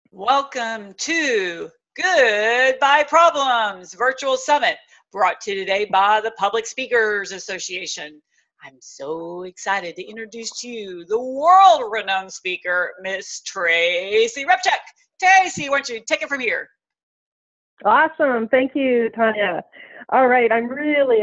Welcome to Goodbye Problems Virtual Summit, brought to you today by the Public Speakers Association. I'm so excited to introduce to you the world-renowned speaker, Miss Tracy Repchak. Tracy, why don't you take it from here? Awesome. Thank you, Tanya. All right. I'm really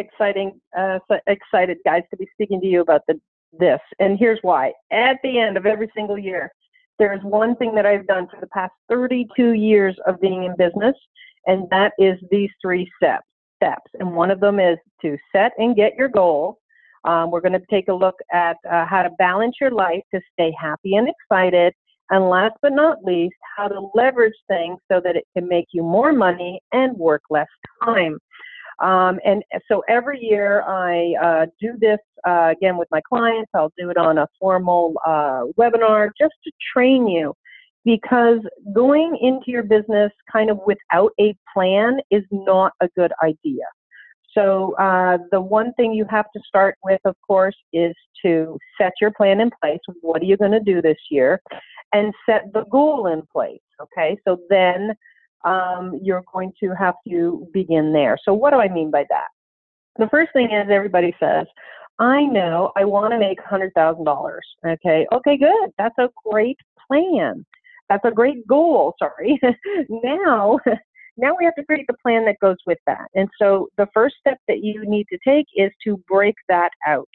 excited, guys, to be speaking to you about this. And here's why. At the end of every single year, there is one thing that I've done for the past 32 years of being in business, and that is these three steps. And one of them is to set and get your goal. We're going to take a look at how to balance your life to stay happy and excited. And last but not least, how to leverage things so that it can make you more money and work less time. And so every year I do this again with my clients. I'll do it on a formal webinar just to train you, because going into your business kind of without a plan is not a good idea. So the one thing you have to start with, of course, is to set your plan in place. What are you going to do this year? And set the goal in place, okay? So then you're going to have to begin there. So what do I mean by that? The first thing is everybody says, I know I want to make $100,000, okay? Okay, good. That's a great plan. That's a great goal, sorry. Now we have to create the plan that goes with that. And so the first step that you need to take is to break that out.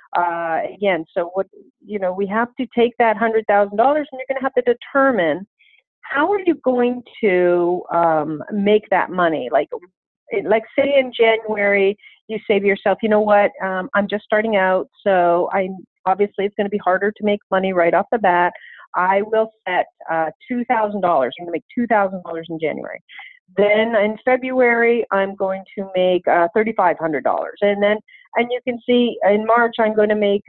Again, so we have to take that $100,000 and you're going to have to determine how are you going to make that money. Like say in January, you say to yourself, you know what, I'm just starting out, so obviously it's going to be harder to make money right off the bat. I will set $2,000. I'm going to make $2,000 in January. Then in February, I'm going to make $3,500. And you can see in March, I'm going to make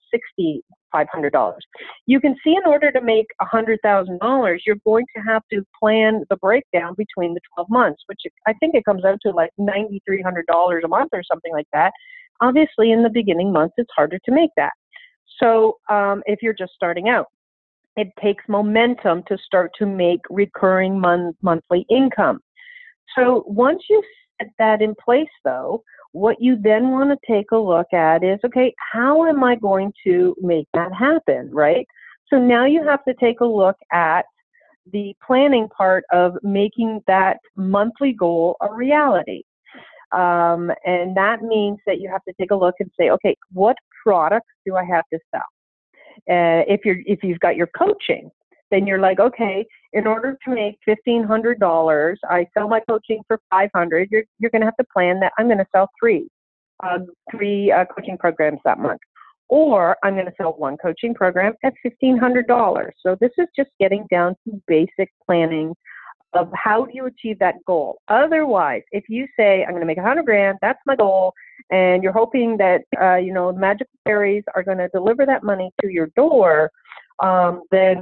$6,500. You can see in order to make $100,000, you're going to have to plan the breakdown between the 12 months, which I think it comes out to like $9,300 a month or something like that. Obviously, in the beginning months, it's harder to make that. So if you're just starting out, it takes momentum to start to make recurring monthly income. So once you set that in place, though, what you then want to take a look at is, okay, how am I going to make that happen, right? So now you have to take a look at the planning part of making that monthly goal a reality. And that means that you have to take a look and say, okay, what products do I have to sell? If you've got your coaching, then you're like, okay, in order to make $1,500, I sell my coaching for $500. You're going to have to plan that I'm going to sell three coaching programs that month, or I'm going to sell one coaching program at $1,500. So this is just getting down to basic planning of how do you achieve that goal. Otherwise, if you say I'm going to make $100,000, that's my goal, and you're hoping that the magical fairies are going to deliver that money to your door, then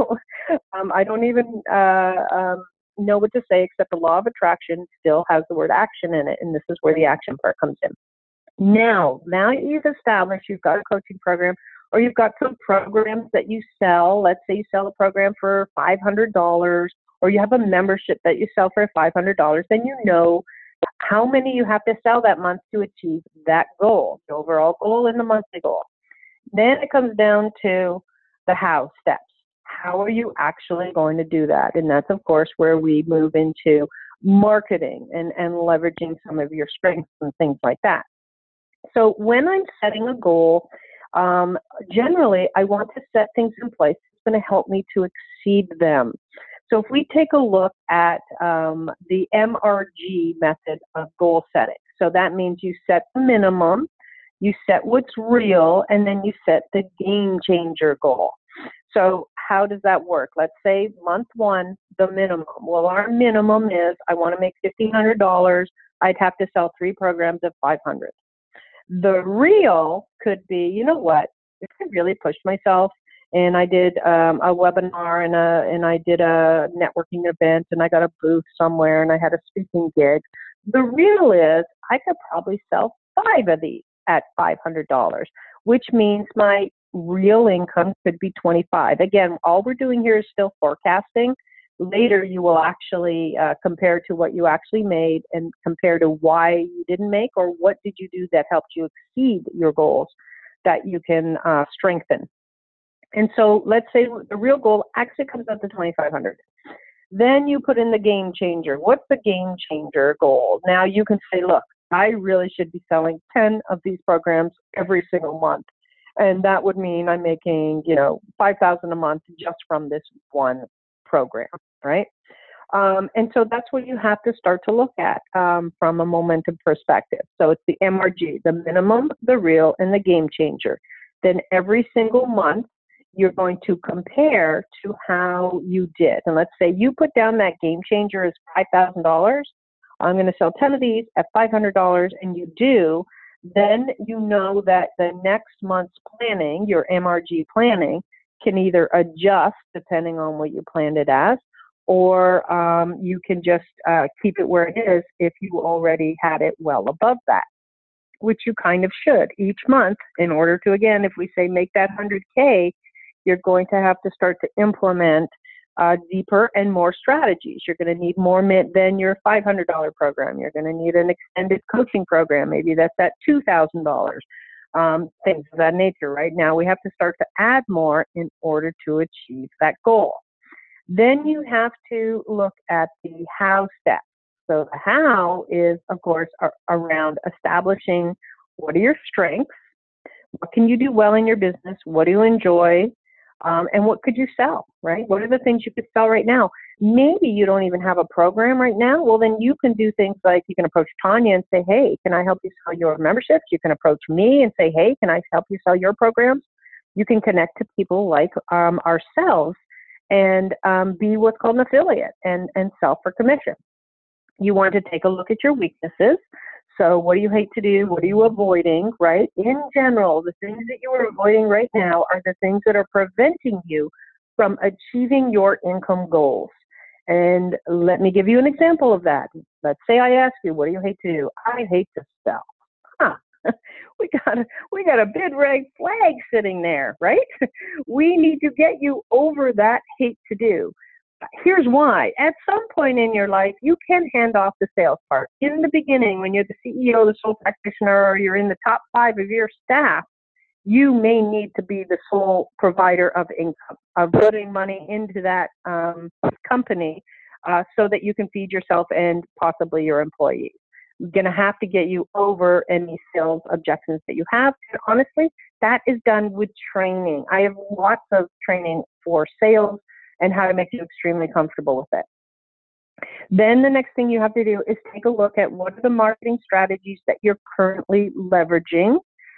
I don't even know what to say, except the law of attraction still has the word action in it, and this is where the action part comes in. Now you've established you've got a coaching program, or you've got some programs that you sell. Let's say you sell a program for $500, or you have a membership that you sell for $500. Then you know how many you have to sell that month to achieve that goal, the overall goal and the monthly goal. Then it comes down to the how steps. How are you actually going to do that? And that's, of course, where we move into marketing and leveraging some of your strengths and things like that. So when I'm setting a goal, generally I want to set things in place that's going to help me to exceed them. So if we take a look at the MRG method of goal setting, so that means you set the minimum, you set what's real, and then you set the game changer goal. So how does that work? Let's say month one, the minimum. Well, our minimum is I want to make $1,500. I'd have to sell 3 programs at $500. The real could be, you know what, if I really pushed myself and I did a webinar and I did a networking event and I got a booth somewhere and I had a speaking gig, the real is I could probably sell 5 of these at $500, which means my real income could be $25. Again, all we're doing here is still forecasting. Later, you will actually compare to what you actually made and compare to why you didn't make, or what did you do that helped you exceed your goals that you can strengthen. And so let's say the real goal actually comes up to 2,500. Then you put in the game changer. What's the game changer goal? Now you can say, look, I really should be selling 10 of these programs every single month. And that would mean I'm making, $5,000 a month just from this one program, right? And so that's what you have to start to look at from a momentum perspective. So it's the MRG, the minimum, the real, and the game changer. Then every single month, you're going to compare to how you did. And let's say you put down that game changer as $5,000. I'm going to sell 10 of these at $500, and you do. Then you know that the next month's planning, your MRG planning, can either adjust depending on what you planned it as, or you can just keep it where it is if you already had it well above that, which you kind of should each month in order to, again, if we say make that 100K, you're going to have to start to implement deeper and more strategies. You're going to need more than your $500 program. You're going to need an extended coaching program. Maybe that's at $2,000. Things of that nature. Right now, we have to start to add more in order to achieve that goal. Then you have to look at the how step. So the how is, of course, around establishing what are your strengths, what can you do well in your business, what do you enjoy, and what could you sell, right? What are the things you could sell right now? Maybe you don't even have a program right now. Well, then you can do things like you can approach Tanya and say, hey, can I help you sell your memberships? You can approach me and say, hey, can I help you sell your programs? You can connect to people like ourselves and be what's called an affiliate and sell for commission. You want to take a look at your weaknesses. So what do you hate to do? What are you avoiding, right? In general, the things that you are avoiding right now are the things that are preventing you from achieving your income goals. And let me give you an example of that. Let's say I ask you, what do you hate to do? I hate to sell. We got a big red flag sitting there, right? We need to get you over that hate to do. Here's why. At some point in your life, you can hand off the sales part. In the beginning, when you're the CEO, the sole practitioner, or you're in the top 5 of your staff, you may need to be the sole provider of income, of putting money into that company so that you can feed yourself and possibly your employees. I'm going to have to get you over any sales objections that you have. And honestly, that is done with training. I have lots of training for sales and how to make you extremely comfortable with it. Then the next thing you have to do is take a look at what are the marketing strategies that you're currently leveraging,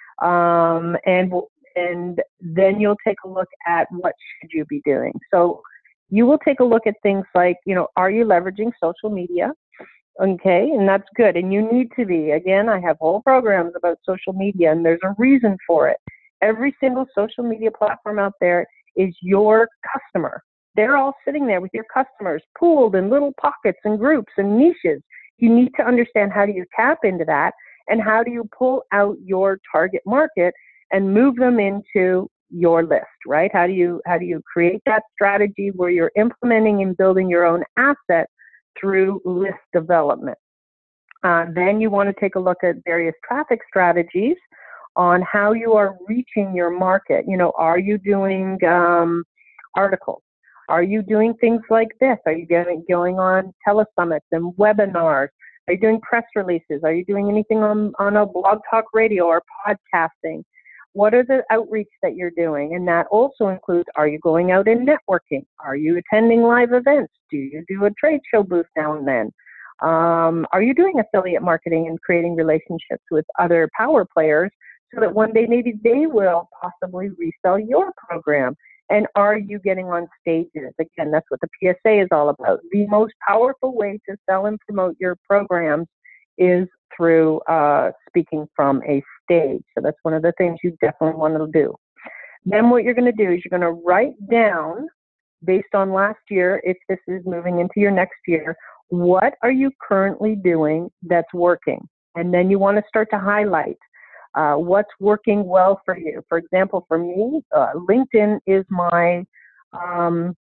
and then you'll take a look at what should you be doing. So you will take a look at things like, are you leveraging social media? Okay, and that's good, and you need to be. Again, I have whole programs about social media, and there's a reason for it. Every single social media platform out there is your customer. They're all sitting there with your customers, pooled in little pockets and groups and niches. You need to understand how do you tap into that and how do you pull out your target market and move them into your list, right? How do you create that strategy where you're implementing and building your own asset through list development? Then you want to take a look at various traffic strategies on how you are reaching your market. Are you doing articles? Are you doing things like this? Are you going on telesummits and webinars? Are you doing press releases? Are you doing anything on a blog talk radio or podcasting? What are the outreach that you're doing? And that also includes, are you going out and networking? Are you attending live events? Do you do a trade show booth now and then? Are you doing affiliate marketing and creating relationships with other power players so that one day maybe they will possibly resell your program? And are you getting on stages? Again, that's what the PSA is all about. The most powerful way to sell and promote your programs is through speaking from a stage. So that's one of the things you definitely want to do. Then what you're going to do is you're going to write down, based on last year, if this is moving into your next year, what are you currently doing that's working? And then you want to start to highlight what's working well for you. For example, for me, LinkedIn is my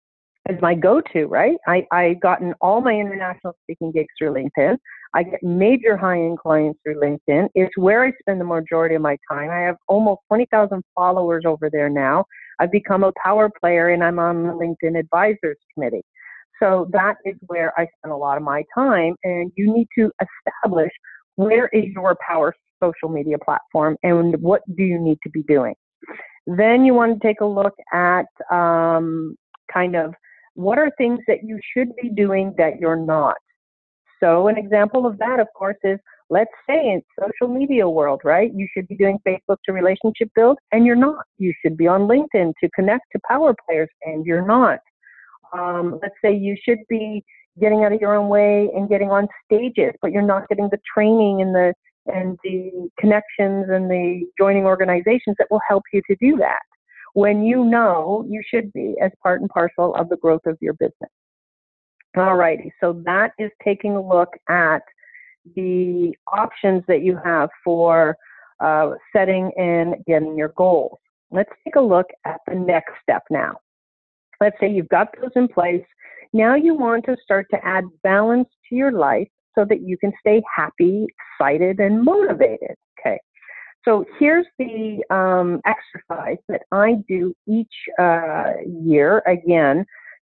is my go-to, right? I gotten all my international speaking gigs through LinkedIn. I get major high-end clients through LinkedIn. It's where I spend the majority of my time. I have almost 20,000 followers over there now. I've become a power player, and I'm on the LinkedIn Advisors Committee. So that is where I spend a lot of my time, and you need to establish where is your power social media platform and what do you need to be doing. Then you want to take a look at kind of what are things that you should be doing that you're not. So an example of that, of course, is let's say in social media world, right? You should be doing Facebook to relationship build, and you're not. You should be on LinkedIn to connect to power players, and you're not. Let's say you should be getting out of your own way and getting on stages, but you're not getting the training and the connections and the joining organizations that will help you to do that, when you know you should be as part and parcel of the growth of your business. All righty, so that is taking a look at the options that you have for setting and getting your goals. Let's take a look at the next step now. Let's say you've got those in place. Now you want to start to add balance to your life so that you can stay happy, excited, and motivated. Okay. So here's the exercise that I do each year, again,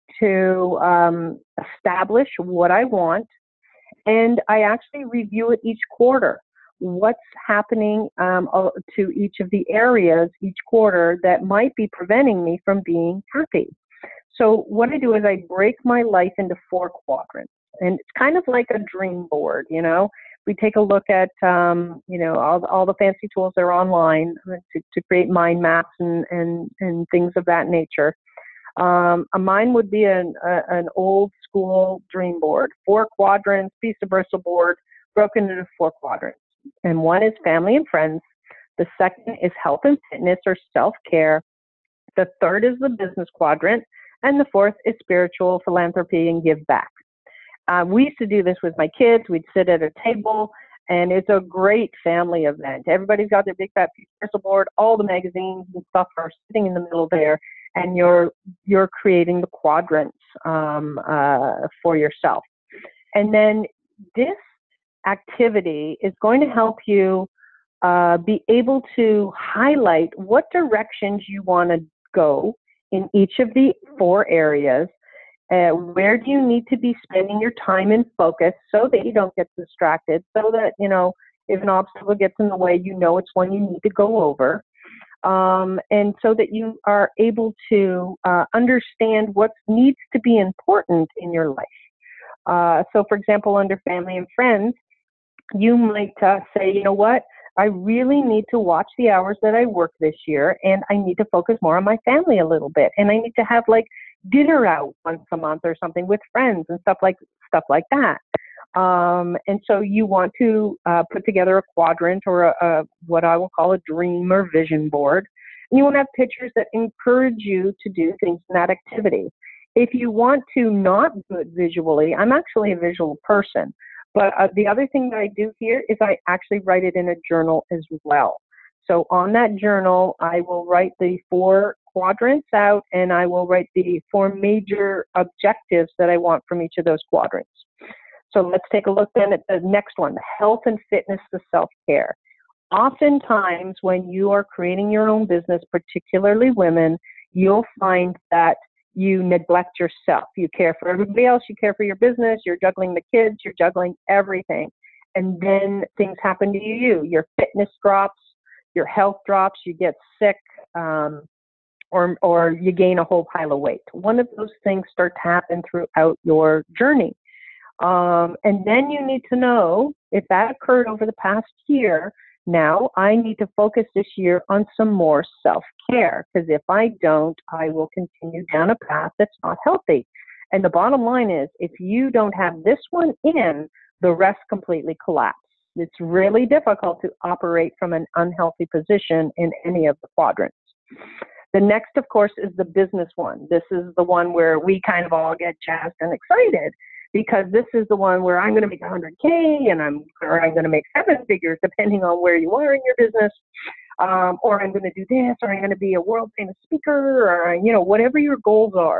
to establish what I want. And I actually review it each quarter. What's happening to each of the areas each quarter that might be preventing me from being happy. So what I do is I break my life into 4 quadrants. And it's kind of like a dream board, you know. We take a look at, you know, all the fancy tools that are online to create mind maps and things of that nature. Mine would be an old school dream board, 4 quadrants, piece of Bristol board, broken into 4 quadrants. And one is family and friends. The second is health and fitness or self-care. The third is the business quadrant. And the fourth is spiritual, philanthropy, and give back. We used to do this with my kids. We'd sit at a table, and it's a great family event. Everybody's got their big fat piece of Bristol board. All the magazines and stuff are sitting in the middle there, and you're creating the quadrants for yourself. And then this activity is going to help you be able to highlight what directions you want to go in each of the 4 areas. Where do you need to be spending your time and focus so that you don't get distracted, so that, you know, if an obstacle gets in the way, you know it's one you need to go over, and so that you are able to understand what needs to be important in your life. So, for example, under family and friends, you might say, you know what, I really need to watch the hours that I work this year, and I need to focus more on my family a little bit, and I need to have like dinner out once a month or something with friends and stuff like that. And so you want to put together a quadrant or a what I will call a dream or vision board. And you want to have pictures that encourage you to do things in that activity. If you want to not do it visually, I'm actually a visual person. But the other thing that I do here is I actually write it in a journal as well. So on that journal, I will write the 4 quadrants out, and I will write the 4 major objectives that I want from each of those quadrants. So let's take a look then at the next one, the health and fitness to self-care. Oftentimes when you are creating your own business, particularly women, you'll find that you neglect yourself. You care for everybody else, you care for your business, you're juggling the kids, you're juggling everything. And then things happen to you. Your fitness drops, your health drops, you get sick, or you gain a whole pile of weight. One of those things start to happen throughout your journey. And then you need to know if that occurred over the past year. Now I need to focus this year on some more self-care, because if I don't, I will continue down a path that's not healthy. And the bottom line is, if you don't have this one in, the rest completely collapse. It's really difficult to operate from an unhealthy position in any of the quadrants. The next, of course, is the business one. This is the one where we kind of all get jazzed and excited, because this is the one where I'm going to make 100K and I'm going to make 7 figures, depending on where you are in your business, or I'm going to do this, or I'm going to be a world famous speaker, or, you know, whatever your goals are.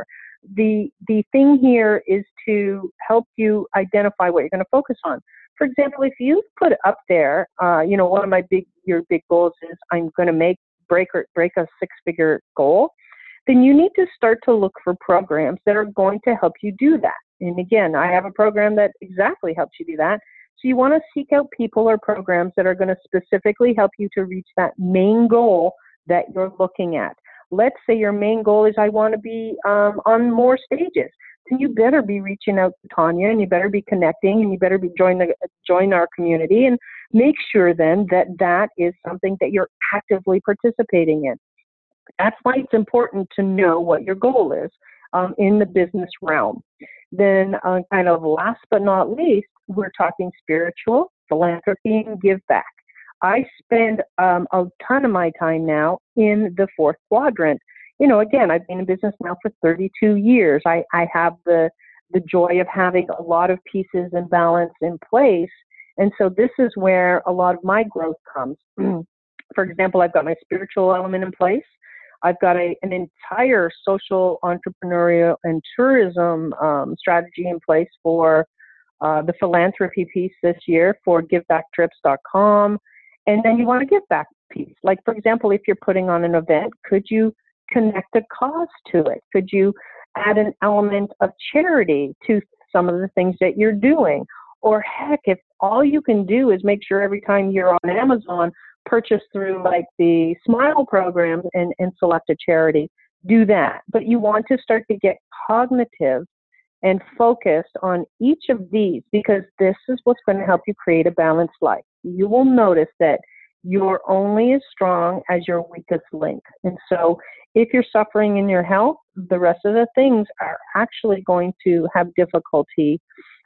the thing here is to help you identify what you're going to focus on. For example, if you put up there, one of your big goals is I'm going to break a six-figure goal, then you need to start to look for programs that are going to help you do that. And again, I have a program that exactly helps you do that. So you want to seek out people or programs that are going to specifically help you to reach that main goal that you're looking at. Let's say your main goal is I want to be on more stages. Then you better be reaching out to Tanya, and you better be connecting, and you better be join our community, and make sure then that is something that you're actively participating in. That's why it's important to know what your goal is in the business realm. Then kind of last but not least, we're talking spiritual, philanthropy, and give back. I spend a ton of my time now in the fourth quadrant. Again, I've been in business now for 32 years. I have the joy of having a lot of pieces and balance in place. And so this is where a lot of my growth comes. For example, I've got my spiritual element in place. I've got an entire social, entrepreneurial, and tourism strategy in place for the philanthropy piece this year for givebacktrips.com. And then you want a give back piece. Like, for example, if you're putting on an event, could you connect a cause to it? Could you add an element of charity to some of the things that you're doing? Or heck, if all you can do is make sure every time you're on Amazon, purchase through like the Smile program and select a charity, do that. But you want to start to get cognitive and focused on each of these, because this is what's going to help you create a balanced life. You will notice that you're only as strong as your weakest link. And so if you're suffering in your health, the rest of the things are actually going to have difficulty,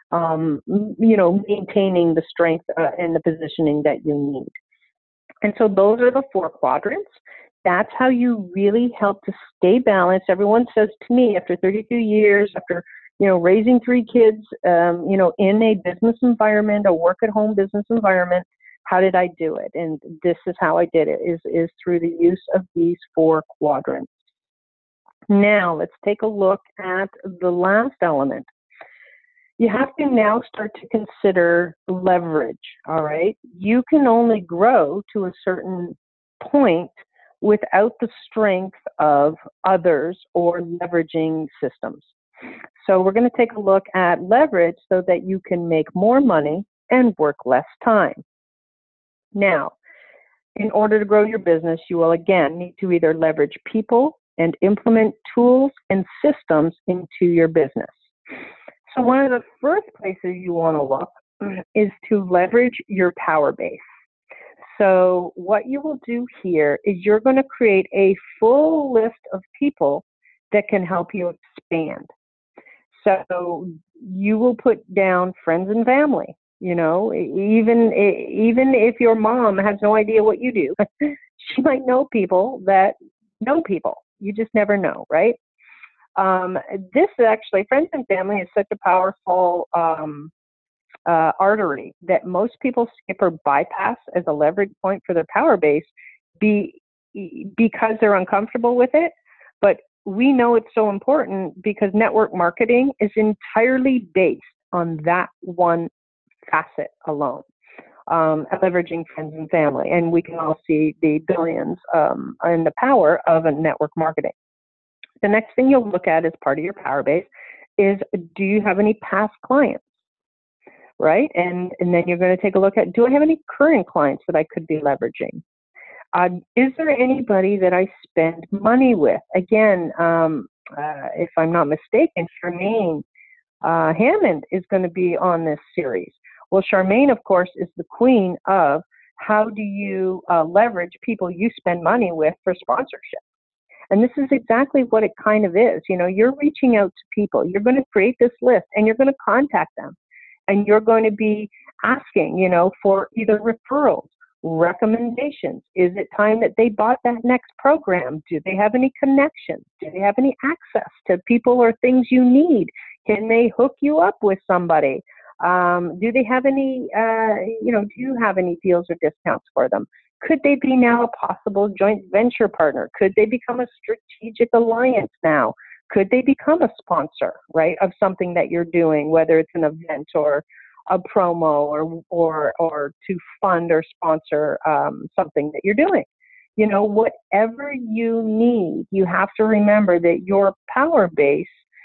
maintaining the strength and the positioning that you need. And so those are the four quadrants. That's how you really help to stay balanced. Everyone says to me, after 32 years, after raising 3 kids, in a business environment, a work-at-home business environment, how did I do it? And this is how I did it, is through the use of these 4 quadrants. Now, let's take a look at the last element. You have to now start to consider leverage, all right? You can only grow to a certain point without the strength of others or leveraging systems. So we're going to take a look at leverage so that you can make more money and work less time. Now, in order to grow your business, you will again need to either leverage people and implement tools and systems into your business. So one of the first places you want to look is to leverage your power base. So what you will do here is you're going to create a full list of people that can help you expand. So you will put down friends and family, even if your mom has no idea what you do, she might know people that know people. You just never know, right? This actually, friends and family is such a powerful artery that most people skip or bypass as a leverage point for their power base because they're uncomfortable with it. But we know it's so important because network marketing is entirely based on that one facet alone, leveraging friends and family. And we can all see the billions and the power of a network marketing. The next thing you'll look at as part of your power base is, do you have any past clients, right? And then you're going to take a look at, do I have any current clients that I could be leveraging? Is there anybody that I spend money with? Again, if I'm not mistaken, Charmaine Hammond is going to be on this series. Well, Charmaine, of course, is the queen of how do you leverage people you spend money with for sponsorship. And this is exactly what it kind of is. You're reaching out to people. You're going to create this list and you're going to contact them. And you're going to be asking, for either referrals, recommendations. Is it time that they bought that next program? Do they have any connections? Do they have any access to people or things you need? Can they hook you up with somebody? Do they have any, do you have any deals or discounts for them? Could they be now a possible joint venture partner? Could they become a strategic alliance now? Could they become a sponsor, right, of something that you're doing, whether it's an event or a promo or to fund or sponsor something that you're doing? You know, whatever you need, you have to remember that your power base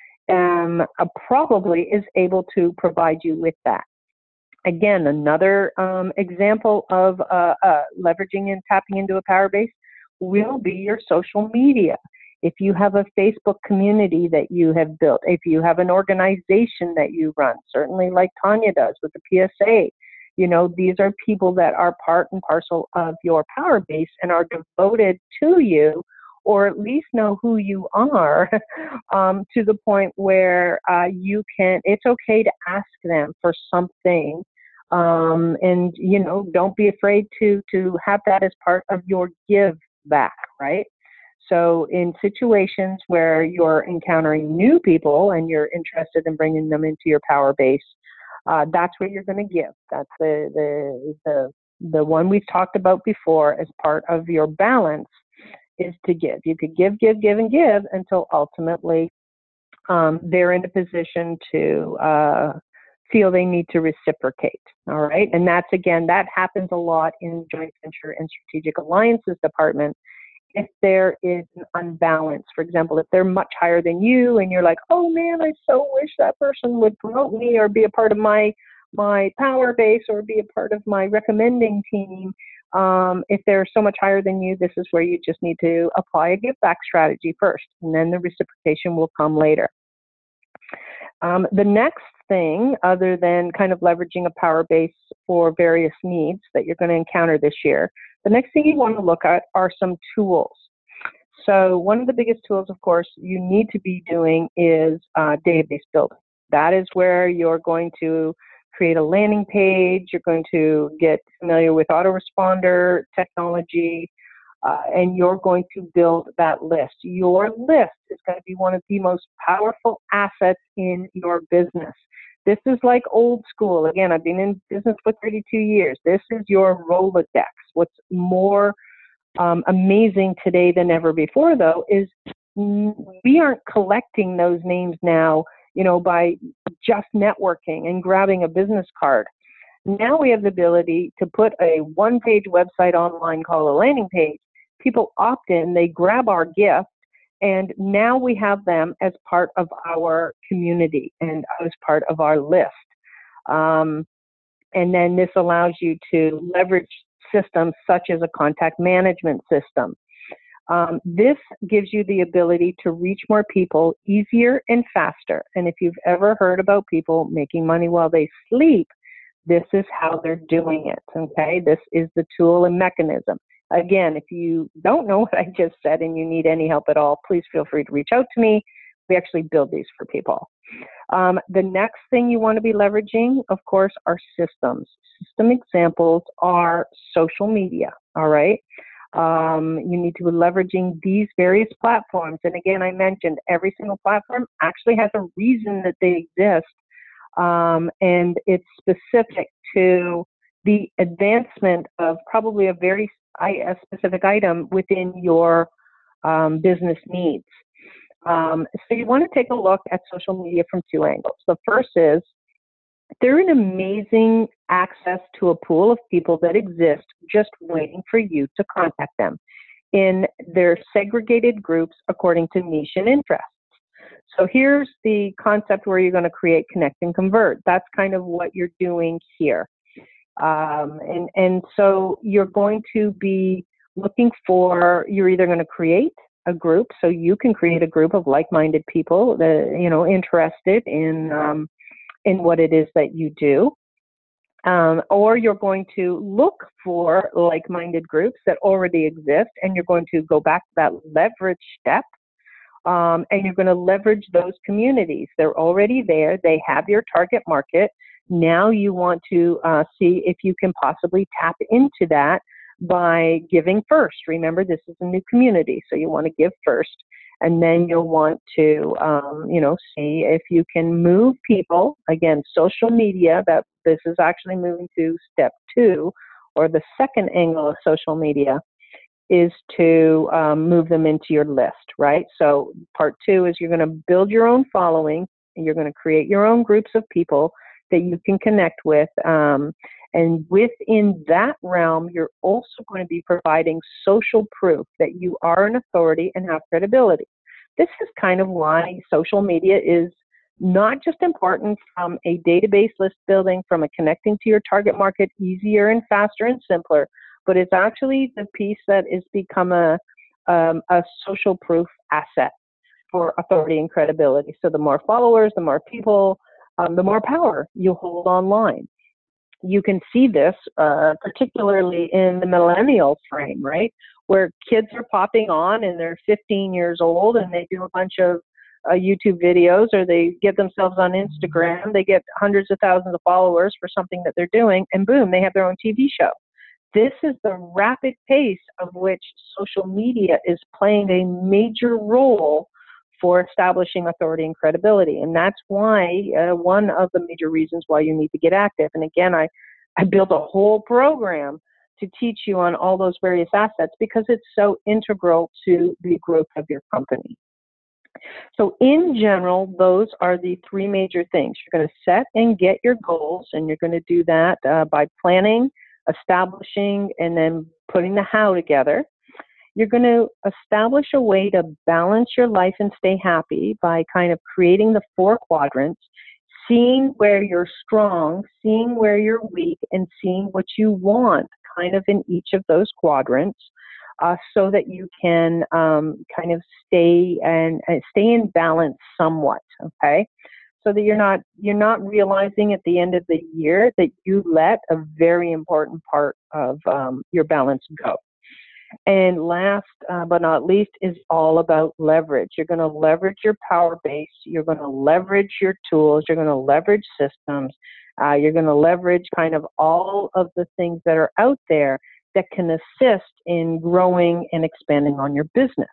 probably is able to provide you with that. Again, another example of leveraging and tapping into a power base will be your social media. If you have a Facebook community that you have built, if you have an organization that you run, certainly like Tanya does with the PSA, you know, these are people that are part and parcel of your power base and are devoted to you, or at least know who you are, to the point where it's okay to ask them for something. And, you know, don't be afraid to have that as part of your give back, right? So in situations where you're encountering new people and you're interested in bringing them into your power base, that's where you're going to give. That's the one we've talked about before as part of your balance, is to give. You could give until ultimately they're in a position to feel they need to reciprocate. All right. And that happens a lot in joint venture and strategic alliances department. If there is an unbalance, for example, if they're much higher than you and you're like, oh man, I so wish that person would promote me or be a part of my power base or be a part of my recommending team. If they're so much higher than you, this is where you just need to apply a give back strategy first, and then the reciprocation will come later. The next thing, other than kind of leveraging a power base for various needs that you're going to encounter this year, the next thing you want to look at are some tools. So one of the biggest tools, of course, you need to be doing is database building. That is where you're going to create a landing page, you're going to get familiar with autoresponder technology, and you're going to build that list. Your list is going to be one of the most powerful assets in your business. This is like old school. Again, I've been in business for 32 years. This is your Rolodex. What's more amazing today than ever before, though, is we aren't collecting those names now, you know, by just networking and grabbing a business card. Now we have the ability to put a one-page website online called a landing page. People opt in, they grab our gift, and now we have them as part of our community and as part of our list. And then this allows you to leverage systems such as a contact management system. This gives you the ability to reach more people easier and faster. And if you've ever heard about people making money while they sleep, this is how they're doing it, okay? This is the tool and mechanism. Again, if you don't know what I just said and you need any help at all, please feel free to reach out to me. We actually build these for people. The next thing you want to be leveraging, of course, are systems. System examples are social media, all right? You need to be leveraging these various platforms. And again, I mentioned every single platform actually has a reason that they exist. And it's specific to the advancement of probably a very specific item within your business needs. So you want to take a look at social media from two angles. The first is they're an amazing access to a pool of people that exist just waiting for you to contact them in their segregated groups according to niche and interests. So here's the concept where you're going to create, connect, and convert. That's kind of what you're doing here. And so you're going to be looking for, you're either going to create a group, so you can create a group of like-minded people that, you know, interested in what it is that you do. Or you're going to look for like-minded groups that already exist, and you're going to go back to that leverage step. And you're going to leverage those communities. They're already there. They have your target market. Now you want to see if you can possibly tap into that by giving first. Remember, this is a new community, so you want to give first. And then you'll want to, see if you can move people. Again, social media, that this is actually moving to step 2, or the second angle of social media, is to move them into your list, right? So part 2 is you're going to build your own following, and you're going to create your own groups of people that you can connect with. And within that realm, you're also going to be providing social proof that you are an authority and have credibility. This is kind of why social media is not just important from a database list building, from a connecting to your target market easier and faster and simpler, but it's actually the piece that has become a social proof asset for authority and credibility. So the more followers, the more people, the more power you hold online. You can see this particularly in the millennial frame, right? Where kids are popping on and they're 15 years old and they do a bunch of YouTube videos, or they get themselves on Instagram. They get hundreds of thousands of followers for something that they're doing, and boom, they have their own TV show. This is the rapid pace of which social media is playing a major role for establishing authority and credibility. And that's why one of the major reasons why you need to get active. And again, I built a whole program to teach you on all those various assets because it's so integral to the growth of your company. So in general, those are the 3 major things. You're going to set and get your goals, and you're going to do that by planning, establishing, and then putting the how together. You're going to establish a way to balance your life and stay happy by kind of creating the 4 quadrants, seeing where you're strong, seeing where you're weak, and seeing what you want kind of in each of those quadrants. So that you can kind of stay in balance somewhat, okay? So that you're not realizing at the end of the year that you let a very important part of your balance go. And last but not least is all about leverage. You're going to leverage your power base. You're going to leverage your tools. You're going to leverage systems. You're going to leverage kind of all of the things that are out there that can assist in growing and expanding on your business.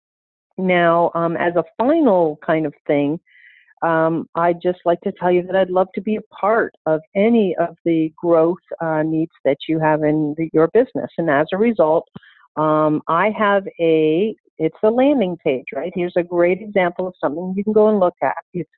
Now, as a final kind of thing, I'd just like to tell you that I'd love to be a part of any of the growth needs that you have in your business. And as a result, I have it's a landing page, right? Here's a great example of something you can go and look at. It's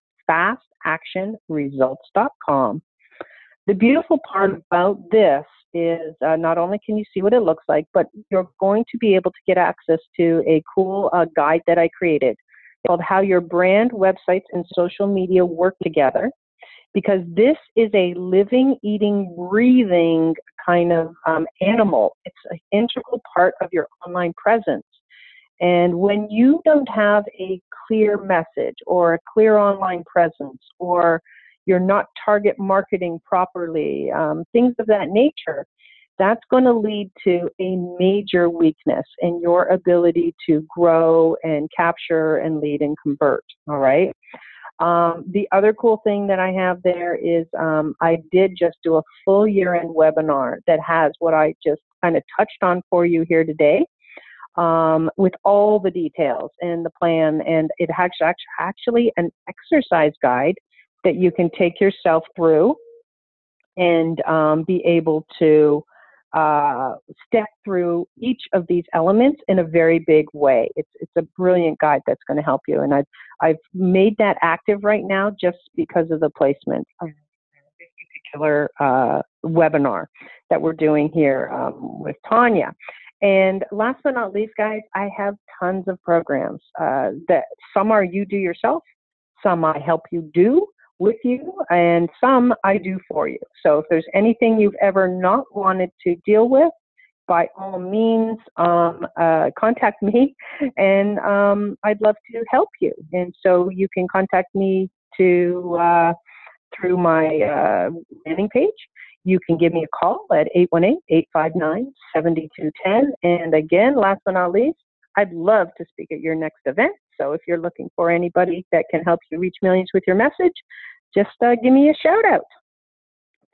fastactionresults.com. The beautiful part about this is not only can you see what it looks like, but you're going to be able to get access to a cool guide that I created called How Your Brand, Websites, and Social Media Work Together, because this is a living, eating, breathing kind of animal. It's an integral part of your online presence. And when you don't have a clear message or a clear online presence, or you're not target marketing properly, things of that nature, that's going to lead to a major weakness in your ability to grow and capture and lead and convert, all right? The other cool thing that I have there is I did just do a full year-end webinar that has what I just kind of touched on for you here today, with all the details and the plan, and it has actually an exercise guide that you can take yourself through and be able to step through each of these elements in a very big way. It's a brilliant guide that's going to help you, and I've made that active right now just because of the placement of this particular webinar that we're doing here with Tanya. And last but not least, guys, I have tons of programs that some are you do yourself, some I help you do with you, and some I do for you. So if there's anything you've ever not wanted to deal with, by all means, contact me, and I'd love to help you. And so you can contact me through my landing page. You can give me a call at 818-859-7210. And again, last but not least, I'd love to speak at your next event. So if you're looking for anybody that can help you reach millions with your message, just give me a shout out.